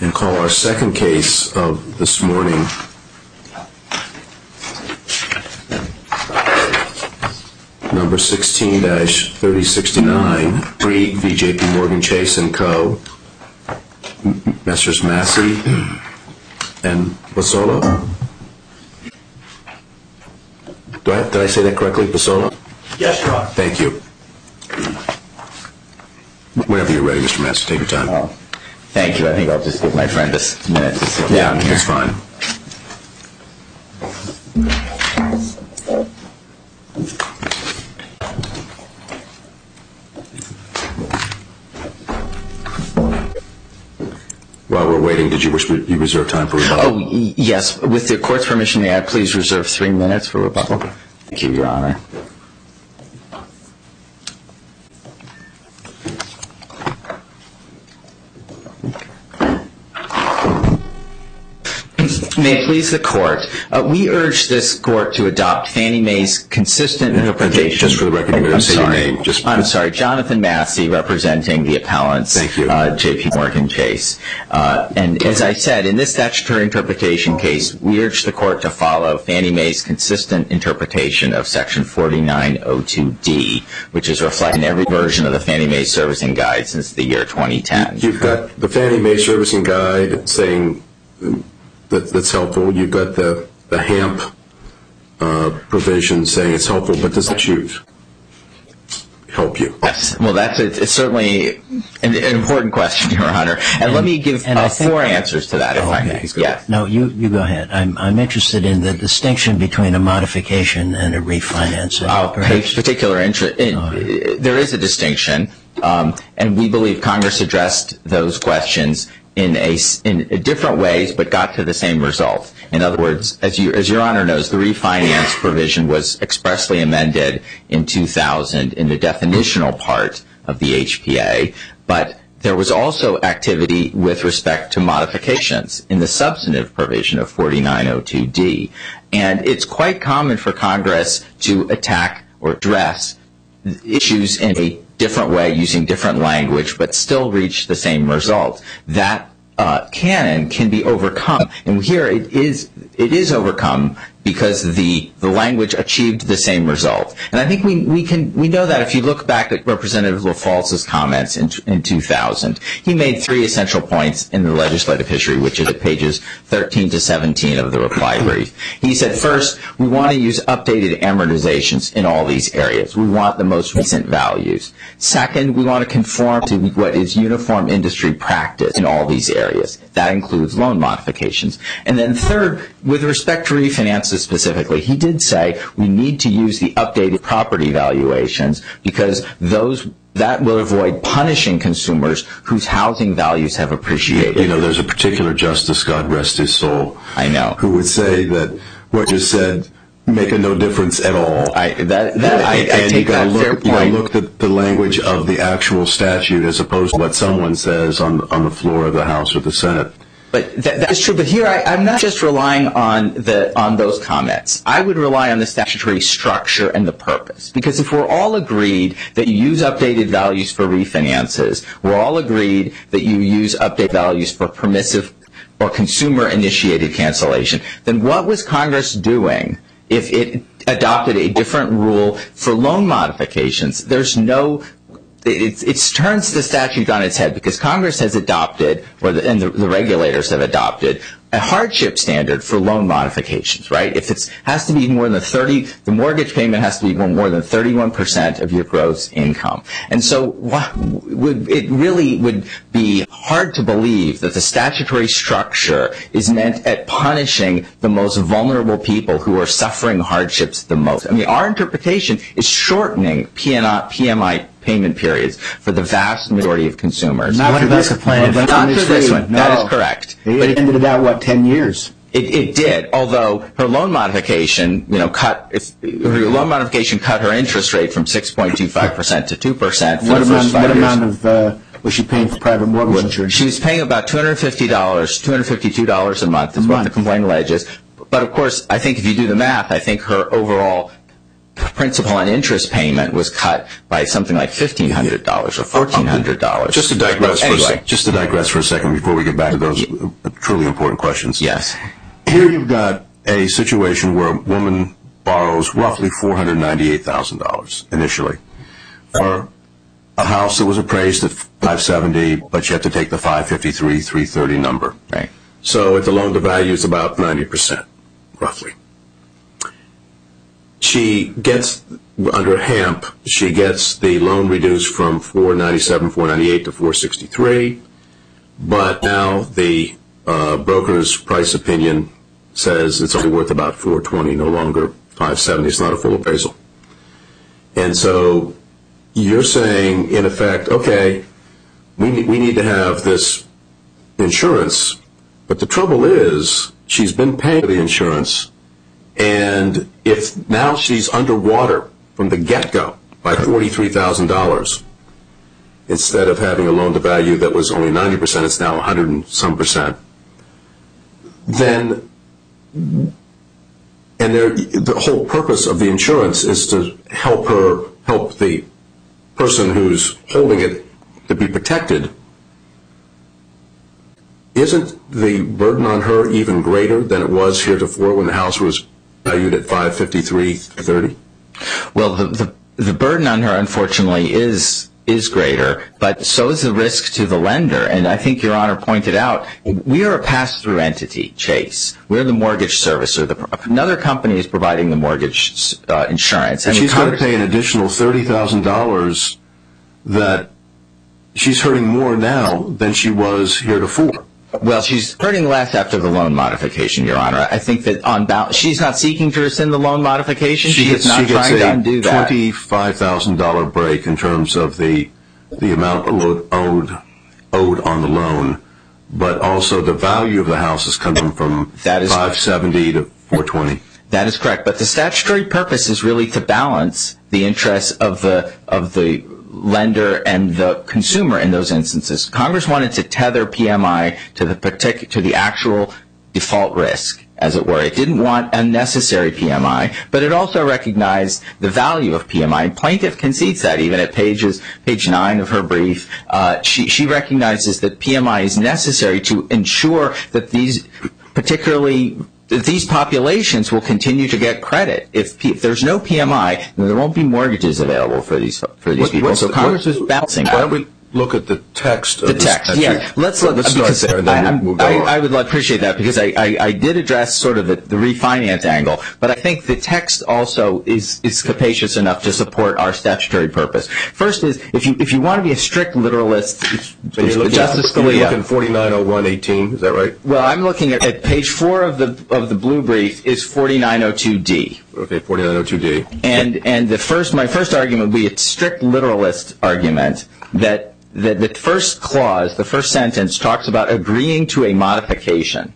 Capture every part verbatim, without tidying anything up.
and call our second case of this morning. Number sixteen dash thirty sixty-nine, Reed v. J P Morgan Chase and Co. Messrs. Massey and Basola. Do I, did I say that correctly, Basola? Yes, Your Honor. Thank you. Whenever you're ready, Mister Massey, take your time. Oh, thank you. I think I'll just give my friend a minute to sit yeah, down here. That's fine. While we're waiting, did you wish you reserve time for rebuttal? Oh, yes. With the court's permission, may I please reserve three minutes for rebuttal? Thank you, Your Honor. May it please the court, uh, we urge this court to adopt Fannie Mae's consistent interpretation. Just for the record, you're going to say sorry. your name. Just I'm sorry, Jonathan Massey, representing the appellants. Thank you. Uh, J P Morgan Chase. Uh, and as I said, in this statutory interpretation case, we urge the court to follow Fannie Mae's consistent interpretation of Section forty-nine oh two D, which is reflected in every version of the Fannie Mae Servicing Guide since the year twenty ten. You've got the Fannie Mae Servicing Guide saying that that's helpful. You've got the, the HAMP uh, provision saying it's helpful, but does that statute help you? Yes. Well, that's a, it's certainly an, an important question, Your Honor. And, and let me give uh, four answers to that, if oh, I okay. may. Yeah. No, you, you go ahead. I'm I'm interested in the distinction between a modification and a refinancing. I'll pay particular interest. Right. There is a distinction, um, and we believe Congress addressed those questions in a in different ways, but got to the same result. In other words, as you as Your Honor knows, the refinance provision was expressly amended in two thousand in the definitional part of the H P A, but there was also activity with respect to modifications in the substantive provision of forty-nine oh two D. And it's quite common for Congress to attack or address issues in a different way using different language, but still reach the same result. That uh, canon can be overcome, and here it is. It is overcome because the the language achieved the same result. And I think we we can we know that if you look back at Representative LaFalce's comments in in two thousand, he made three essential points in the legislative history, which is at pages thirteen to seventeen of the reply brief. He said, first, we want to use updated amortizations in all these areas. We want the most recent values. Second, we want to conform to what is uniform industry practice in all these areas. That includes loan modifications. And then third, with respect to refinances specifically, he did say we need to use the updated property valuations because those that will avoid punishing consumers whose housing values have appreciated. You know, there's a particular justice, God rest his soul, I know, who would say that what you said make a no difference at all. I that, that I, I and take you that look, fair point. You gotta look at the language of the actual statute as opposed to what someone says on on the floor of the House or the Senate. But that, that is true. But here, I, I'm not just relying on the on those comments. I would rely on the statutory structure and the purpose. Because if we're all agreed that you use updated values for refinances, we're all agreed that you use updated values for permissive or consumer-initiated cancellation, then what was Congress doing if it adopted a different rule for loan modifications? There's no It, it turns the statute on its head because Congress has adopted, or the, and the, the regulators have adopted, a hardship standard for loan modifications, right? If it has to be more than thirty, the mortgage payment has to be more than thirty-one percent of your gross income. And so what, would, it really would be hard to believe that the statutory structure is meant at punishing the most vulnerable people who are suffering hardships the most. I mean, our interpretation is shortening P M I payment periods for the vast majority of consumers. Not for this plan. Not for this one. No. That is correct. It but ended it out, what, ten years? It, it did, although her loan modification, you know, cut if, her loan modification cut her interest rate from six point two five percent to two percent for what the amount, first five what years. amount of uh, was she paying for private mortgage well, insurance? She was paying about two hundred fifty dollars, two hundred fifty-two dollars a month is a what month. The complaint alleges. But of course, I think if you do the math, I think her overall principal and interest payment was cut by something like fifteen hundred dollars or fourteen hundred dollars. Just to digress anyway. for a sec- just to digress for a second before we get back to those truly important questions. Yes. Here you've got a situation where a woman borrows roughly four hundred ninety-eight thousand dollars initially for a house that was appraised at five seventy, but you have to take the five fifty-three, three thirty number. Right. So at the loan to value is about ninety percent, roughly. She gets, under HAMP, she gets the loan reduced from four ninety-seven, four ninety-eight to four sixty-three, but now the uh, broker's price opinion says it's only worth about four twenty, no longer five seventy. It's not a full appraisal. And so you're saying, in effect, okay, we need, we need to have this insurance, but the trouble is she's been paying for the insurance, and if now she's underwater from the get-go by forty-three thousand dollars, instead of having a loan-to-value that was only ninety percent, it's now one hundred and some percent, then, and there, the whole purpose of the insurance is to help her, help the person who's holding it to be protected. Isn't the burden on her even greater than it was heretofore when the house was valued at five fifty-three, thirty? Well, the, the the burden on her, unfortunately, is is greater, but so is the risk to the lender. And I think Your Honor pointed out, we are a pass-through entity, Chase. We're the mortgage servicer. The, another company is providing the mortgage uh, insurance. And and she's going to pay an additional thirty thousand dollars that she's hurting more now than she was heretofore. Well, she's hurting less after the loan modification, Your Honor. I think that on balance, she's not seeking to rescind the loan modification. She, she is not she gets trying to undo that. twenty-five thousand dollars break in terms of the the amount owed, owed owed on the loan, but also the value of the house is coming from that is, five seventy to four twenty. That is correct. But the statutory purpose is really to balance the interests of the of the lender and the consumer in those instances. Congress wanted to tether P M I to the partic- to the actual default risk, as it were. It didn't want unnecessary P M I, but it also recognized the value of P M I. Plaintiff concedes that even at pages page nine of her brief. Uh, she she recognizes that P M I is necessary to ensure that these particularly these populations will continue to get credit. If, P, if there's no P M I, then there won't be mortgages available for these for these what, people. So the, Congress what, is balancing. Why don't we look at the text of the text? statute? Yeah, let's look. Let's start there, and then I, we'll go I, on. I would appreciate that because I, I, I did address sort of the, the refinance angle, but I think the text also is is capacious enough to support our statutory purpose. First is if you if you want to be a strict literalist, so you're looking Justice at, Scalia. You're looking forty-nine oh one eighteen, is that right? Well, I'm looking at, at page four of the of the blue brief is forty-nine oh two D. Okay, forty-nine oh two D. And and the first my first argument would be a strict literalist argument that that the first clause, the first sentence talks about agreeing to a modification.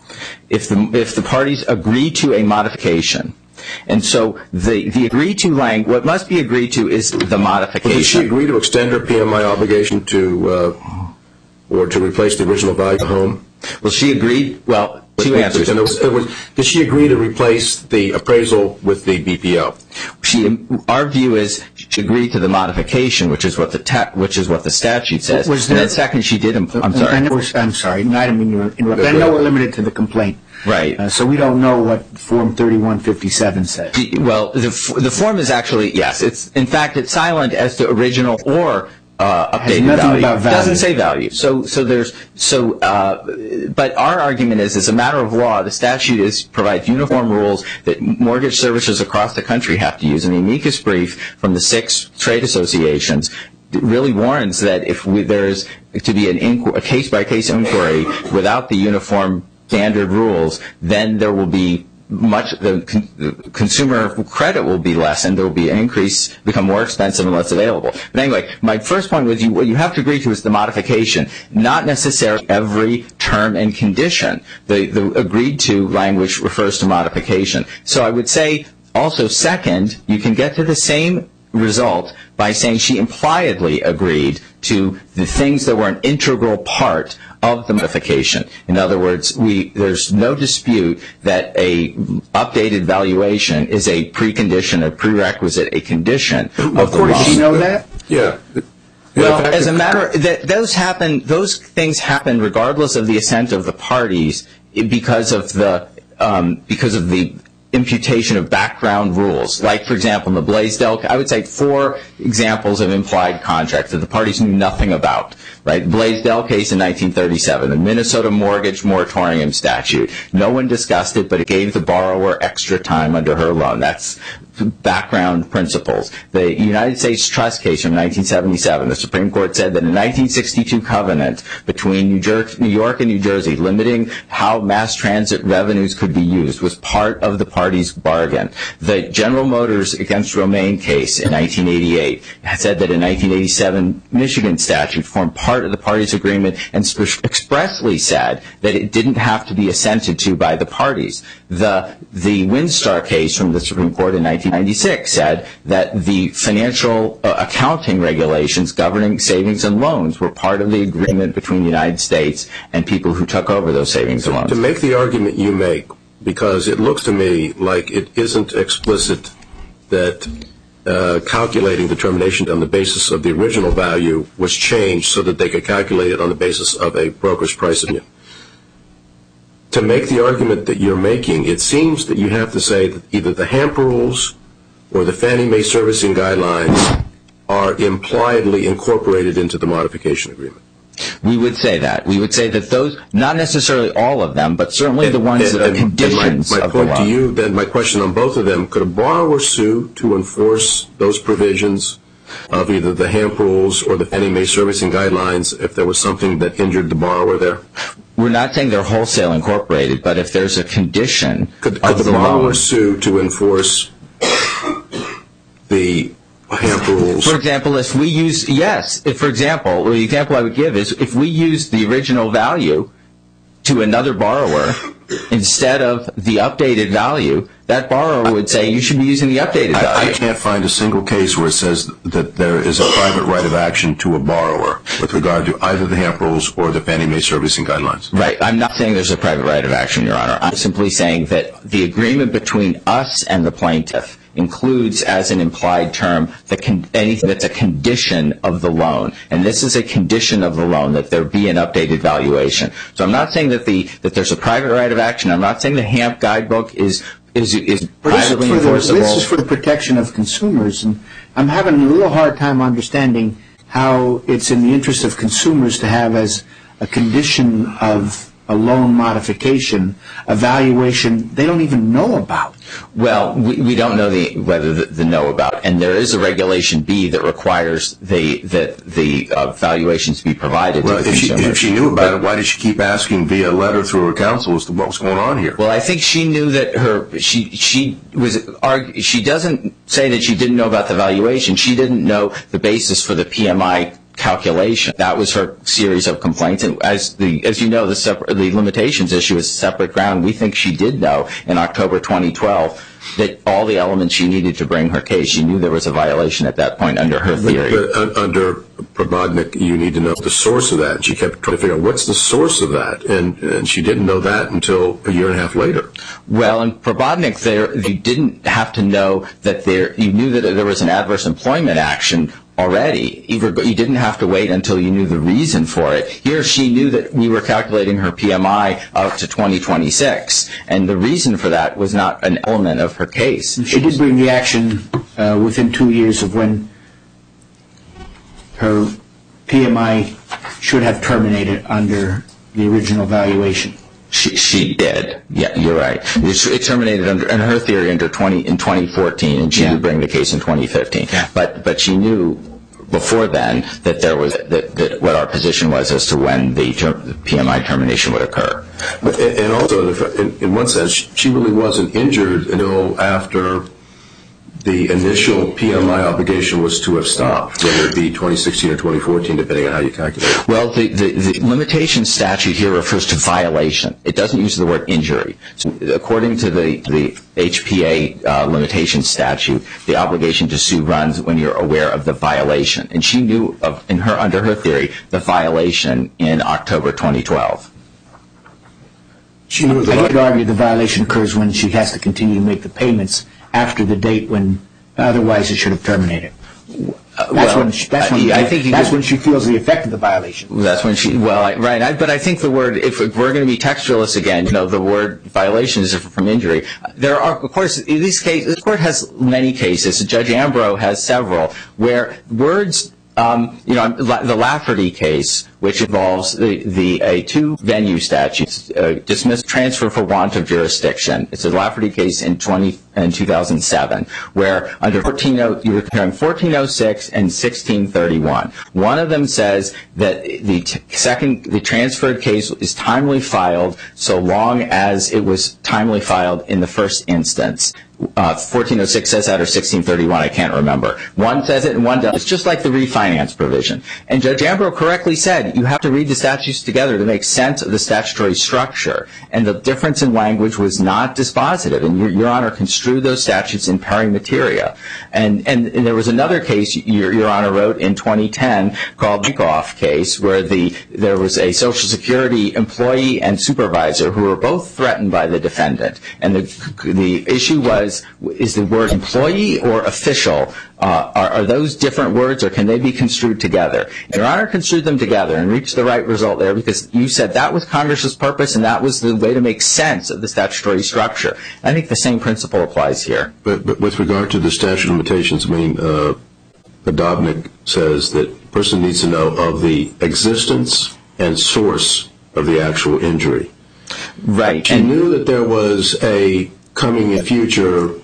If the if the parties agree to a modification. And so the, the agree to language, what must be agreed to is the modification. Well, did she agree to extend her P M I obligation to, uh, or to replace the original value of the home? Well, she agreed, well, two answers. And it was, it was, did she agree to replace the appraisal with the B P O? She, our view is she agreed to the modification, which is what the ta- which is what the statute says. Was there, and then second, she did. Imp- I'm sorry. I know, I'm sorry. I didn't mean to interrupt. I know we're limited to the complaint. Right. Uh, so we don't know what Form thirty-one fifty-seven says. The, well, the f- the form is actually yes. It's in fact it's silent as to original or uh, updated nothing value. about value. It doesn't say value. So so there's so. Uh, but our argument is, as a matter of law, the statute is provides uniform rules that mortgage servicers across the country have to use. And the amicus brief from the six trade associations really warns that if we, there's to be an inqu- a case-by-case inquiry without the uniform standard rules, then there will be much, the, con- the consumer credit will be less and there will be an increase, become more expensive and less available. But anyway, my first point was you, what you have to agree to is the modification, not necessarily every term and condition. The, the agreed to language refers to modification. So I would say also second, you can get to the same result by saying she impliedly agreed to the things that were an integral part of the modification. In other words, we there's no dispute that a updated valuation is a precondition, a prerequisite, a condition of, of the law. Did she know that? Yeah. Well, yeah, as a matter, that those happen. Those things happen regardless of the assent of the parties, because of the um, because of the imputation of background rules. Like, for example, in the Blaisdell, I would say four examples of implied contracts that the parties knew nothing about. Right, Blaisdell case in nineteen thirty-seven, the Minnesota mortgage moratorium statute. No one discussed it, but it gave the borrower extra time under her loan. That's background principles. The United States Trust case from nineteen seventy-seven, the Supreme Court said that a nineteen sixty-two covenant between New, Jer- New York and New Jersey limiting how mass transit revenues could be used was part of the parties' bargain. The General Motors against Romaine case in nineteen eighty-eight said that a nineteen eighty-seven Michigan statute formed part of the parties' agreement and sp- expressly said that it didn't have to be assented to by the parties. The, the Windstar case from the Supreme Court in nineteen ninety-six said that the financial uh, accounting regulations governing savings and loans were part of the agreement between the United States and people who took over those savings and loans. To make the argument you make, because it looks to me like it isn't explicit that uh, calculating the termination on the basis of the original value was changed so that they could calculate it on the basis of a broker's price of it. To make the argument that you're making, it seems that you have to say that either the HAMP rules or the Fannie Mae servicing guidelines are impliedly incorporated into the modification agreement. We would say that. We would say that those, not necessarily all of them, but certainly and, the ones and, that are conditions my, my of the law. My point to you, then my question on both of them, could a borrower sue to enforce those provisions of either the HAMP rules or the Fannie Mae servicing guidelines if there was something that injured the borrower there? We're not saying they're wholesale incorporated, but if there's a condition could, of could the, the borrower loan, sue to enforce the HAMP rules? For example, if we use, yes, if, for example, the example I would give is if we use the original value to another borrower instead of the updated value, that borrower would say you should be using the updated value. I, I can't find a single case where it says that there is a private right of action to a borrower with regard to either the HAMP rules or the Fannie Mae servicing guidelines. Right. I'm not saying there's a private right of action, Your Honor. I'm simply saying that the agreement between us and the plaintiff includes as an implied term the con- anything that's a condition of the loan. And this is a condition of the loan, that there be an updated valuation. So I'm not saying that the that there's a private right of action. I'm not saying the HAMP guidebook is is is privately enforceable. This is for the protection of consumers, and I'm having a little hard time understanding how it's in the interest of consumers to have as a condition of a loan modification a valuation they don't even know about. Well, we, we don't know the whether the, the know about, and there is a regulation B that requires the that the uh, valuations be provided well, to the if consumers. She, if she knew about it, why did she keep asking via letter through her counsel as to what was going on here? Well, I think she knew that her she she was argu- she doesn't say that she didn't know about the valuation. She didn't know the basis for the P M I calculation. That was her series of complaints, and as the as you know, the separate, the limitations issue is separate ground. We think she did know in October twenty twelve that all the elements she needed to bring her case. She knew there was a violation at that point under her theory. But, but under Probodnik, you need to know the source of that. And she kept trying to figure out what's the source of that, and, and she didn't know that until a year and a half later. Well, in Probodnik, there you didn't have to know that there. You knew that there was an adverse employment action already. You didn't have to wait until you knew the reason for it. Here, she knew that we were calculating her P M I out to twenty twenty-six, and the reason for that was not an element of her case. She did bring the action uh, within two years of when her P M I should have terminated under the original valuation. She, she did. Yeah, you're right. It, it terminated under, in her theory under twenty in twenty fourteen, and she yeah. would bring the case in twenty fifteen. Yeah. But but she knew before then that there was that, that what our position was as to when the, ter, the P M I termination would occur. But, and also, in, in one sense, she really wasn't injured until after the initial P M I obligation was to have stopped, whether it be twenty sixteen or twenty fourteen, depending on how you calculate it. Well, the, the, the limitation statute here refers to violation. It doesn't use the word injury. So according to the, the H P A uh, limitation statute, the obligation to sue runs when you're aware of the violation. And she knew, of, in her under her theory, the violation in October twenty twelve. She knew the I could argue the violation occurs when she has to continue to make the payments after the date when otherwise it should have terminated. That's well, when she, that's when, I, I think that's could, when she feels the effect of the violation. That's when she, well, I, right, I, but I think the word, if we're going to be textualists again, you know, the word violation is different from injury. There are, of course, in these cases, the court has many cases, Judge Ambrose has several, where words, um, you know, the Lafferty case, which involves the, the a two venue statutes, uh, dismissed transfer for want of jurisdiction. It's a Lafferty case in twenty in two thousand seven, where under fourteen oh you were comparing fourteen oh six and sixteen thirty-one. One of them says that the t- second the transferred case is timely filed so long as it was timely filed in the first instance. Uh, fourteen oh six says that, or sixteen thirty-one, I can't remember. One says it and one doesn't. It's just like the refinance provision. And Judge Ambrose correctly said you have to read the statutes together to make sense of the statutory structure. And the difference in language was not dispositive. And Your, Your Honor construed those statutes in pari materia. And, and, and there was another case Your, Your Honor wrote in twenty ten called the Dieckhoff case, where the there was a Social Security employee and supervisor who were both threatened by the defendant. And the the issue was, is the word employee or official, uh, are, are those different words, or can they be construed together? And Your Honor construed them together and reached the right result there, because you said that was Congress's purpose and that was the way to make sense of the statutory structure. I think the same principle applies here. But, but with regard to the statute of limitations, I mean, uh, Podobnik says that a person needs to know of the existence and source of the actual injury. Right. She and knew that there was a coming in future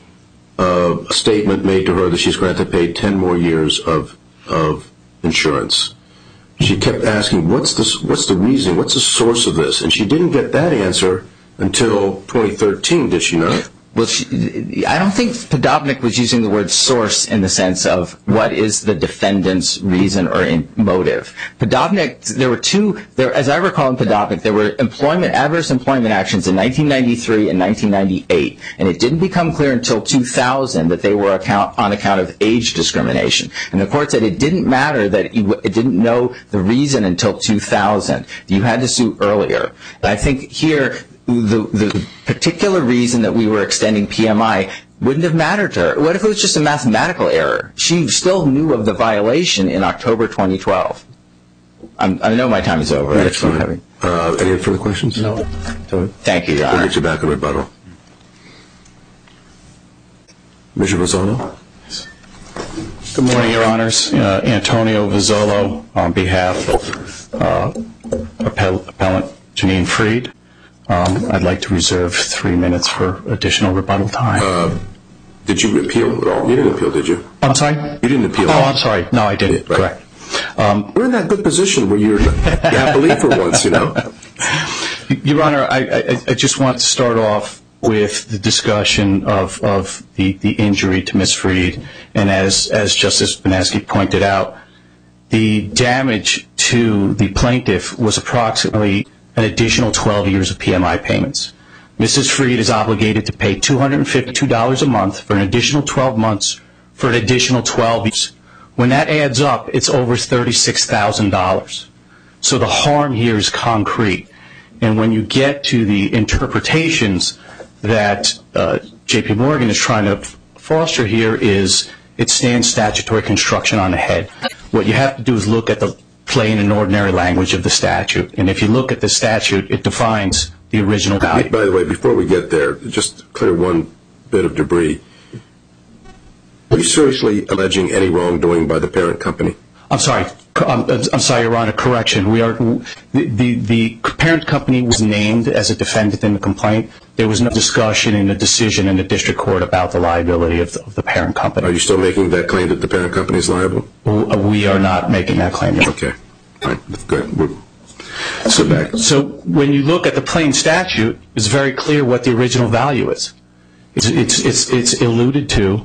uh, statement made to her that she's going to have to pay ten more years of of insurance. She kept asking, what's the, what's the reason, what's the source of this? And she didn't get that answer until twenty thirteen, did she not? Well, she, I don't think Podobnik was using the word source in the sense of what is the defendant's reason or in motive. Podobnik, there were two, there, as I recall in Podobnik, there were employment, adverse employment actions in nineteen ninety-three and nineteen ninety-eight, and it didn't become clear until two thousand that they were account, on account of age discrimination. And the court said it didn't matter that it didn't know the reason until two thousand. You had to sue earlier. And I think here, The, the particular reason that we were extending P M I wouldn't have mattered to her. What if it was just a mathematical error? She still knew of the violation in October twenty twelve. I'm, I know my time is over. That's fine. Uh, any further questions? No. Thank you, Your Honor. We'll get you back in rebuttal. Mister Vizzolo? Good morning, Your Honors. Uh, Antonio Vizzolo on behalf of uh, Appell- Appellant Janine Freed. Um, I'd like to reserve three minutes for additional rebuttal time. Uh, did you appeal at all? You didn't appeal, did you? I'm sorry? You didn't appeal. Oh, I'm sorry. No, I didn't. Right. Correct. Um, We're in that good position where you're happily for once, you know. Your Honor, I, I, I just want to start off with the discussion of, of the, the injury to Miz Freed. And as, as Justice Banaski pointed out, the damage to the plaintiff was approximately an additional twelve years of P M I payments. Missus Freed is obligated to pay two hundred fifty-two dollars a month for an additional twelve months for an additional twelve years. When that adds up, it's over thirty-six thousand dollars. So the harm here is concrete. And when you get to the interpretations that uh, J P Morgan is trying to foster here, is it stands statutory construction on the head. What you have to do is look at the plain and ordinary language of the statute. And if you look at the statute, it defines the original value. By the way, before we get there, just clear one bit of debris. Are you seriously alleging any wrongdoing by the parent company? I'm sorry. I'm, I'm sorry, Your Honor. Correction. We are the, the the parent company was named as a defendant in the complaint. There was no discussion in the decision in the district court about the liability of the, of the parent company. Are you still making that claim that the parent company is liable? We are not making that claim. Okay. All right. Good. We're, so, back. so when you look at the plain statute, it's very clear what the original value is. It's it's it's, it's alluded to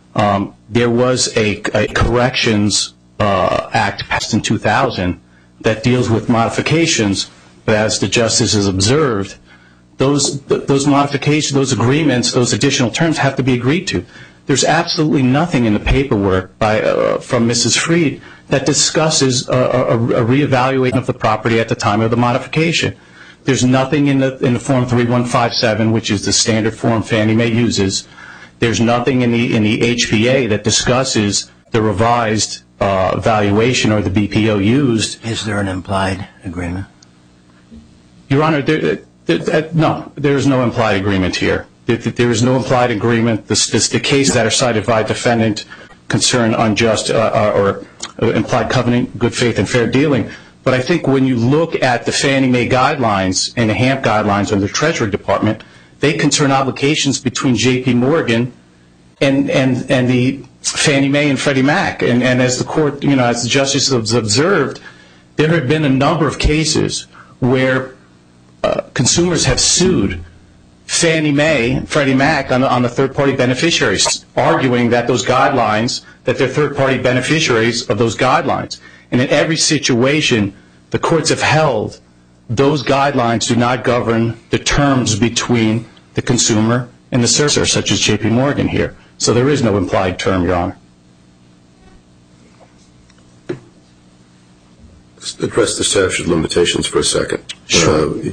Um, there was a, a corrections uh, act passed in two thousand that deals with modifications, but as the justice has observed, those those modifications, those agreements, those additional terms have to be agreed to. There's absolutely nothing in the paperwork by uh, from Missus Freed that discusses a, a, a reevaluation of the property at the time of the modification. There's nothing in the in the Form three one five seven, which is the standard form Fannie Mae uses. There's nothing in the in the H P A that discusses the revised uh, valuation or the B P O used. Is there an implied agreement? Your Honor, there, there, no, there is no implied agreement here. There, there is no implied agreement. This, this, the cases that are cited by defendant concern unjust uh, or uh, implied covenant, good faith, and fair dealing. But I think when you look at the Fannie Mae guidelines and the HAMP guidelines of the Treasury Department, they concern obligations between J P Morgan and and and the Fannie Mae and Freddie Mac. And, and as the court, you know, as the justice has observed, there have been a number of cases where uh, consumers have sued Fannie Mae and Freddie Mac on the, on the third-party beneficiaries, arguing that those guidelines, that they're third-party beneficiaries of those guidelines. And in every situation, the courts have held those guidelines do not govern the terms between the consumer and the servicer, such as J P Morgan here. So there is no implied term, Your Honor. Address the statute of limitations for a second. Sure. Uh,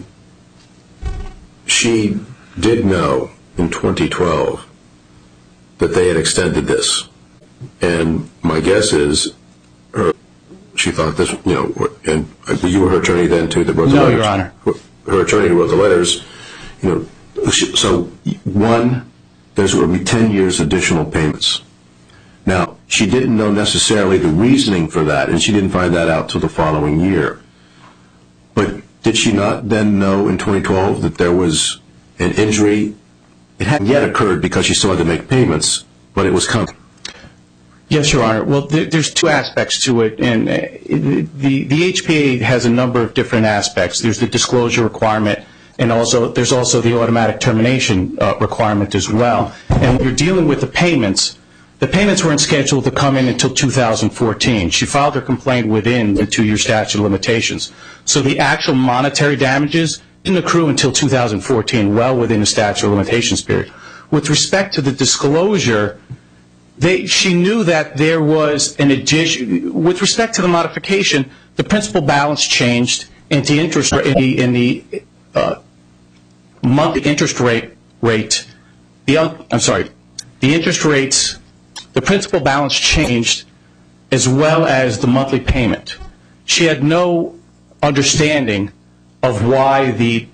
she did know in twenty twelve that they had extended this. And my guess is her, she thought this, you know, and you were her attorney then too that wrote the no, letters. No, Your Honor. Her attorney who wrote the letters, you know, so one, there's going to be ten years additional payments. Now, she didn't know necessarily the reasoning for that, and she didn't find that out till the following year. But did she not then know in twenty twelve that there was an injury? It hadn't yet occurred because she still had to make payments, but it was coming. Yes, Your Honor. Well, there, there's two aspects to it, and uh, the the H P A has a number of different aspects. There's the disclosure requirement, and also there's also the automatic termination uh, requirement as well. And when you're dealing with the payments, the payments weren't scheduled to come in until two thousand fourteen. She filed her complaint within the two-year statute of limitations. So the actual monetary damages didn't accrue until two thousand fourteen, well within the statute of limitations period. With respect to the disclosure, They, she knew that there was an addition. With respect to the modification, the principal balance changed, and the interest in the, in the uh, monthly interest rate rate. The I'm sorry, the interest rates, the principal balance changed, as well as the monthly payment. She had no understanding of why the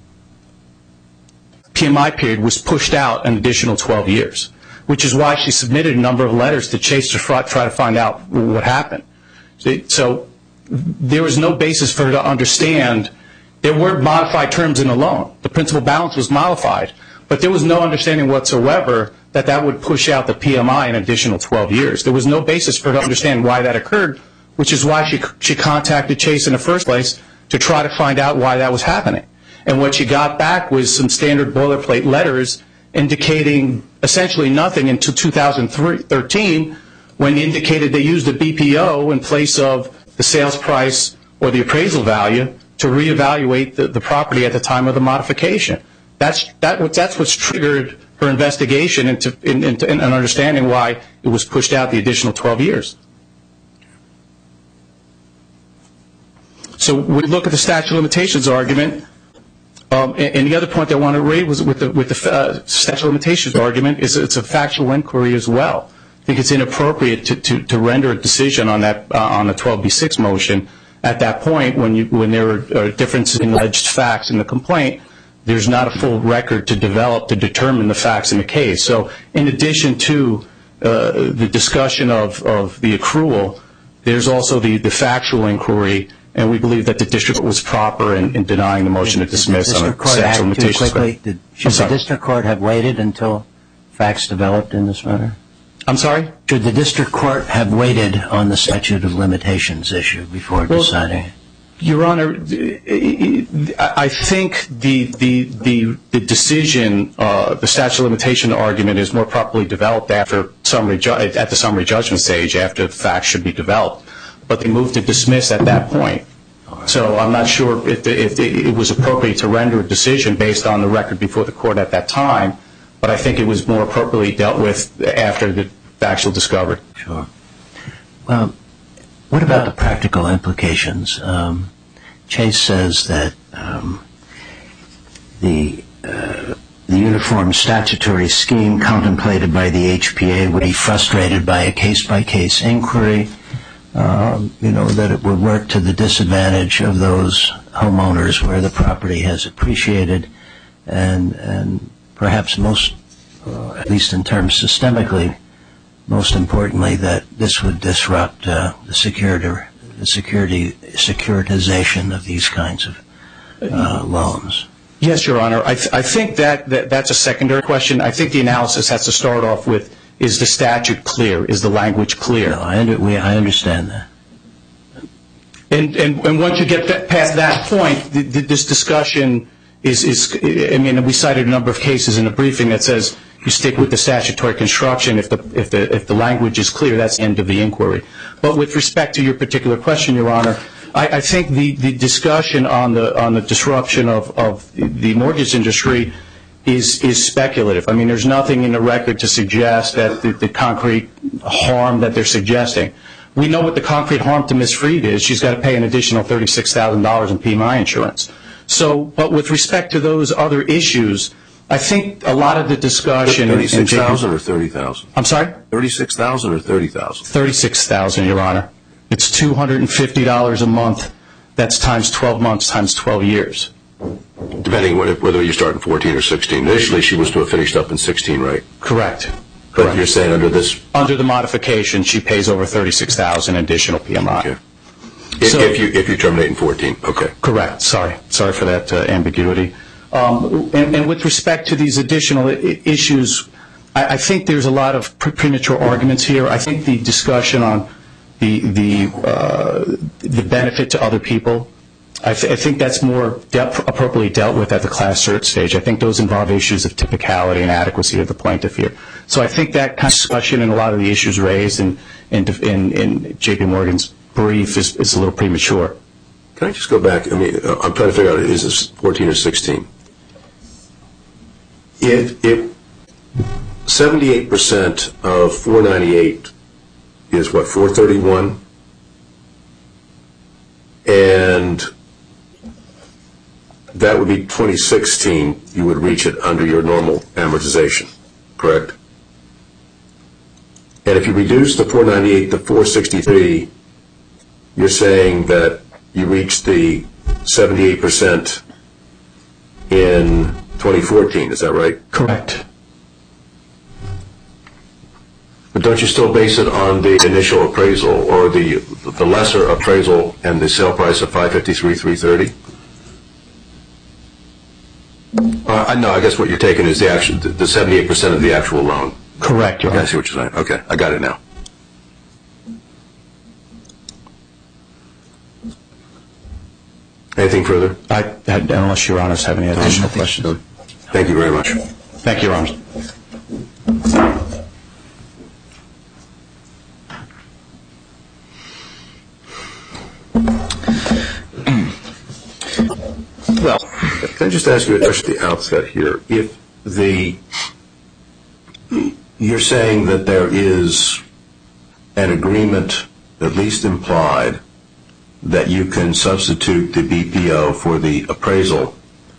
P M I period was pushed out an additional twelve years. Which is why she submitted a number of letters to Chase to try to find out what happened. So there was no basis for her to understand. There were modified terms in the loan. The principal balance was modified, but there was no understanding whatsoever that that would push out the P M I an additional twelve years. There was no basis for her to understand why that occurred, which is why she, she contacted Chase in the first place to try to find out why that was happening. And what she got back was some standard boilerplate letters indicating essentially nothing until two thousand thirteen, when they indicated they used the B P O in place of the sales price or the appraisal value to reevaluate the, the property at the time of the modification. That's that. That's what's triggered her investigation into in, into in understanding why it was pushed out the additional twelve years. So we look at the statute of limitations argument. Um, and, and the other point I want to raise was with the, with the uh, statute of limitations argument is it's a factual inquiry as well. I think it's inappropriate to, to, to render a decision on that uh, on the twelve B six motion at that point when you when there are uh, differences in alleged facts in the complaint. There's not a full record to develop to determine the facts in the case. So in addition to uh, the discussion of, of the accrual, there's also the, the factual inquiry. And we believe that the district was proper in, in denying the motion to dismiss on a statute of limitations. Did, should the district court have waited until facts developed in this matter? I'm sorry? Should the district court have waited on the statute of limitations issue before well, deciding? Your Honor, I think the the the, the decision, uh, the statute of limitation argument, is more properly developed after summary ju- at the summary judgment stage after the facts should be developed. But they moved to dismiss at that point. So I'm not sure if, the, if the, it was appropriate to render a decision based on the record before the court at that time, but I think it was more appropriately dealt with after the factual discovery. Sure. Well, what about the practical implications? Um, Chase says that um, the uh, the uniform statutory scheme contemplated by the H P A would be frustrated by a case-by-case inquiry. Um, you know, that it would work to the disadvantage of those homeowners where the property has appreciated, and and perhaps most, uh, at least in terms systemically, most importantly, that this would disrupt uh, the security, the security securitization of these kinds of uh, loans. Yes, Your Honor. I, th- I think that, that that's a secondary question. I think the analysis has to start off with, is the statute clear? Is the language clear? No, I, under, we, I understand that. And, and, and once you get that, past that point, the, the, this discussion is, is, I mean, we cited a number of cases in the briefing that says you stick with the statutory construction. If the, if the, if the language is clear, that's the end of the inquiry. But with respect to your particular question, Your Honor, I, I think the, the discussion on the, on the disruption of, of the mortgage industry is, is speculative. I mean, there's nothing in the record to suggest that the, the concrete harm that they're suggesting. We know what the concrete harm to Miz Freed is. She's got to pay an additional thirty-six thousand dollars in P M I insurance. So, but with respect to those other issues, I think a lot of the discussion... thirty-six thousand or thirty thousand? I'm sorry? thirty-six thousand or thirty thousand? thirty-six thousand, Your Honor. It's two hundred fifty dollars a month. That's times twelve months, times twelve years. Depending whether you start in fourteen or sixteen. Initially, she was to have finished up in sixteen, right? Correct. But Correct. you're saying under this... Under the modification, she pays over thirty-six thousand dollars additional P M I. Okay. If, So, if you if you terminate in fourteen, okay. Correct. Sorry. Sorry for that uh, ambiguity. Um, and, and with respect to these additional I- issues, I, I think there's a lot of pre- premature arguments here. I think the discussion on the the uh, the benefit to other people, I, th- I think that's more de- appropriately dealt with at the class cert stage. I think those involve issues of typicality and adequacy of the plaintiff here. So I think that kind of discussion and a lot of the issues raised in in, in, in J P Morgan's brief is, is a little premature. Can I just go back? I mean, I'm trying to figure out, is this fourteen or sixteen? If, if seventy-eight percent of four ninety-eight is what, four thirty-one? And that would be twenty sixteen, you would reach it under your normal amortization, correct? And if you reduce the four ninety-eight to four sixty-three, you're saying that you reach the seventy-eight percent in twenty fourteen, is that right? Correct. But don't you still base it on the initial appraisal or the the lesser appraisal and the sale price of five fifty-three, three thirty? Uh, I know. I guess what you're taking is the actual, the seventy-eight percent of the actual loan. Correct, Your Okay, Honor. I see what you're saying. Okay, I got it now. Anything further? I, I, unless Your Honors have any additional Um, questions. Thank you very much. Thank you, Your Honors. Well, can I just ask you a question at the outset here? If the, you're saying that there is an agreement, at least implied, that you can substitute the B P O for the appraisal,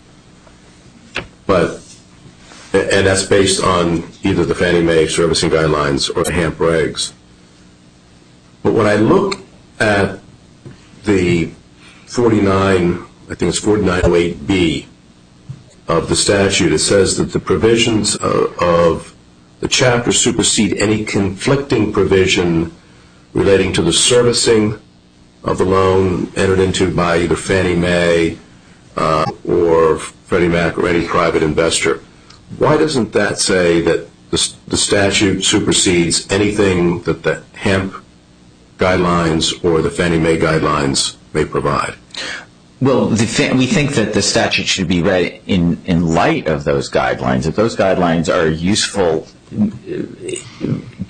but, and that's based on either the Fannie Mae servicing guidelines or the HAMP regs. But when I look at the forty-nine, I think it's forty-nine oh eight B of the statute, it says that the provisions of, of the chapter supersede any conflicting provision relating to the servicing of the loan entered into by either Fannie Mae uh, or Freddie Mac or any private investor. Why doesn't that say that the, the statute supersedes anything that the HAMP guidelines or the Fannie Mae guidelines may provide? Well, the, we think that the statute should be read in, in light of those guidelines. If those guidelines are useful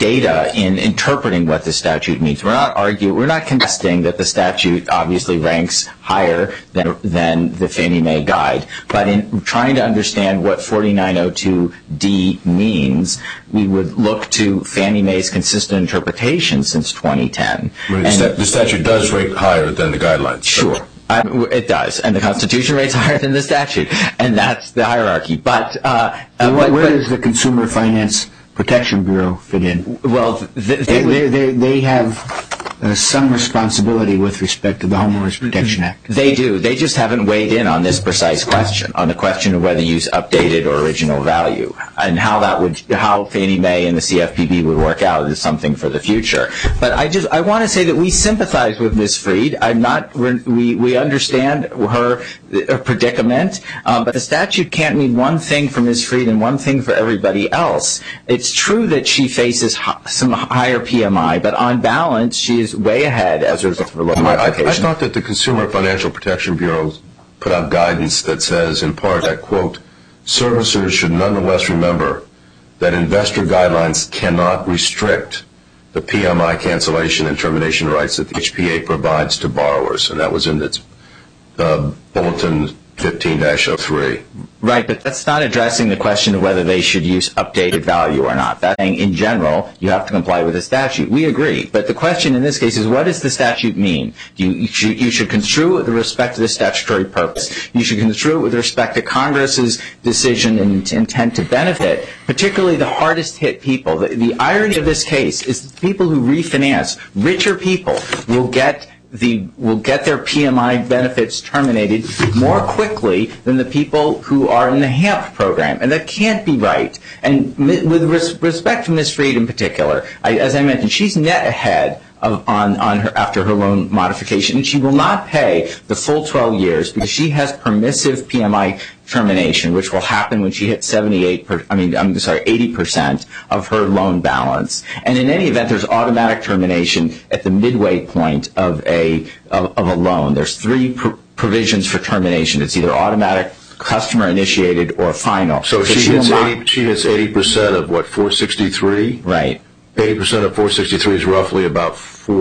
data in interpreting what the statute means. We're not arguing, we're not contesting that the statute obviously ranks higher than, than the Fannie Mae guide, but in trying to understand what forty-nine oh two D means, we would look to Fannie Mae's consistent interpretation since twenty ten. I mean, and the statute does rank higher than the guidelines. Sure. I, it does, and the Constitution rates higher than the statute, and that's the hierarchy. But uh, uh, where, where does the Consumer Finance Protection Bureau fit in? Well, they, they, they, they, they have uh, some responsibility with respect to the Homeowners Protection Act. They do. They just haven't weighed in on this precise question, on the question of whether you use updated or original value, and how that would, how Fannie Mae and the C F P B would work out is something for the future. But I just, I want to say that we sympathize with Miz Freed. I'm not, we're, we we understand her, her predicament, um, but the statute can't mean one thing for Miz Freed and one thing for everybody else. It's true that she faces some higher P M I, but on balance, she is way ahead as a result of her low modification. I, I thought that the Consumer Financial Protection Bureau put out guidance that says, in part, that, quote, servicers should nonetheless remember that investor guidelines cannot restrict the P M I cancellation and termination rights that the H P A provides to borrowers, and that was in its uh, Bulletin fifteen dash oh three. Right, but that's not addressing the question of whether they should use updated value or not. That saying, in general, you have to comply with the statute. We agree. But the question in this case is, what does the statute mean? You, you, should, you should construe it with respect to the statutory purpose. You should construe it with respect to Congress's decision and intent to benefit, particularly the hardest hit people. The, the irony of this case is that people who refinance, richer people, will get The, will get their P M I benefits terminated more quickly than the people who are in the HAMP program, and that can't be right. And with res- respect to Miz Freed in particular, I, as I mentioned, she's net ahead of, on, on her after her loan modification, and she will not pay the full twelve years because she has permissive P M I termination, which will happen when she hits seventy-eight. Per, I mean, I'm sorry, eighty percent of her loan balance. And in any event, there's automatic termination at the midway point of a of, of a loan. There's three pr- provisions for termination. It's either automatic, customer initiated, or final. So, so she, she hits eighty. She hits eighty percent of what? four sixty-three. Right. Eighty percent of four sixty-three is roughly about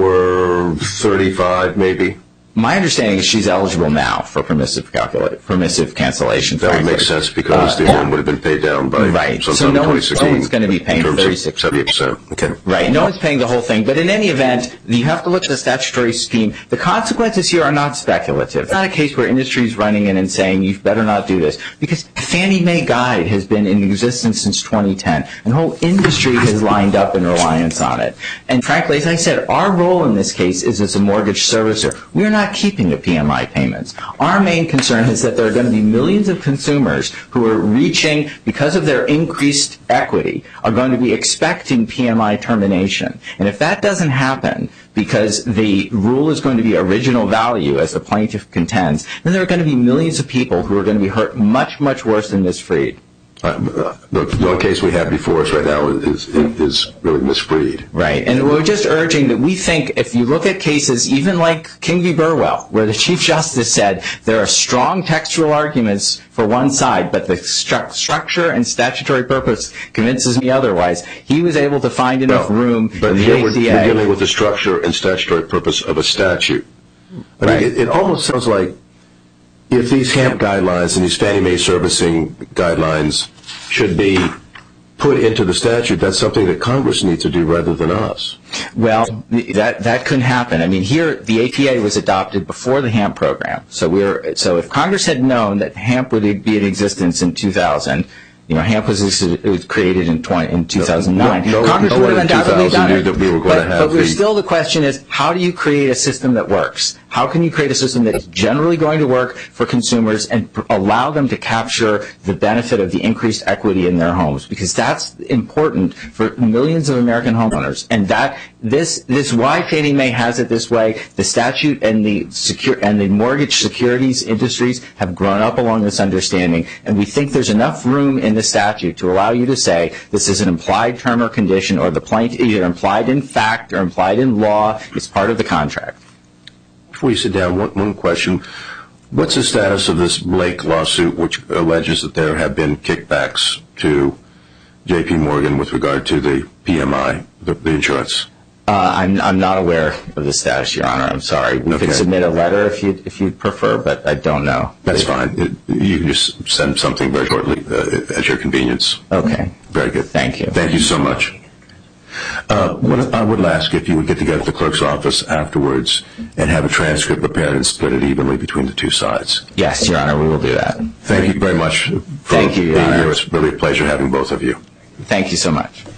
four thirty-five, maybe. My understanding is she's eligible now for permissive calculate, permissive cancellation. That would make sense because uh, the loan would have been paid down by right. sometime so no in twenty sixteen. No one's going to be paying thirty-six seventy percent. Okay. Right. No one's paying the whole thing. But in any event, you have to look at the statutory scheme. The consequences here are not speculative. It's not a case where industry is running in and saying you better not do this, because Fannie Mae Guide has been in existence since twenty ten, and the whole industry has lined up in reliance on it. And frankly, as I said, our role in this case is as a mortgage servicer. We are not keeping the P M I payments. Our main concern is that there are going to be millions of consumers who are reaching, because of their increased equity, are going to be expecting P M I termination. And if that doesn't happen, because the rule is going to be original value, as the plaintiff contends, then there are going to be millions of people who are going to be hurt much, much worse than Miz Freed. Uh, the, the one case we have before us right now is, is, is really Miz Freed. Right. And we're just urging that we think if you look at cases even like King v. Burwell, where the Chief Justice said there are strong textual arguments for one side, but the stru- structure and statutory purpose convinces me otherwise, he was able to find enough no, room but in the here A we're, C A. we're dealing with the structure and statutory purpose of a statute. I right. mean, it, it almost sounds like if these HAMP guidelines and these Fannie Mae servicing guidelines should be put into the statute, that's something that Congress needs to do rather than us. Well, that that couldn't happen. I mean, here the A P A was adopted before the HAMP program. So we're so if Congress had known that HAMP would be in existence in two thousand, you know, HAMP was, it was created in, twenty, in two thousand nine. No, no, Congress no would have undoubtedly done it. That we were going but to have but the, still the question is, how do you create a system that works? How can you create a system that is generally going to work for consumers and pr- allow them to capture the benefit of the increased equity in their homes? Because that's important for millions of American homeowners. And that this this why Fannie Mae has it this way. The statute and the secure and the mortgage securities industries have grown up along this understanding, and we think there's enough room in the statute to allow you to say this is an implied term or condition, or the plaintiff either implied in fact or implied in law. It's part of the contract. Before you sit down, one, one question. What's the status of this Blake lawsuit, which alleges that there have been kickbacks to J P Morgan with regard to the P M I, the, the insurance? Uh, I'm I'm not aware of the status, Your Honor. I'm sorry. We Okay. could submit a letter if you if you prefer, but I don't know. That's fine. It, you can just send something very shortly uh, at your convenience. Okay. Very good. Thank you. Thank you so much. Uh, what I would ask if you would get together at the clerk's office afterwards and have a transcript prepared and split it evenly between the two sides. Yes, Your Honor, we will do that. Thank you very much for Thank you, Your being Honor. here. It's really a pleasure having both of you. Thank you so much.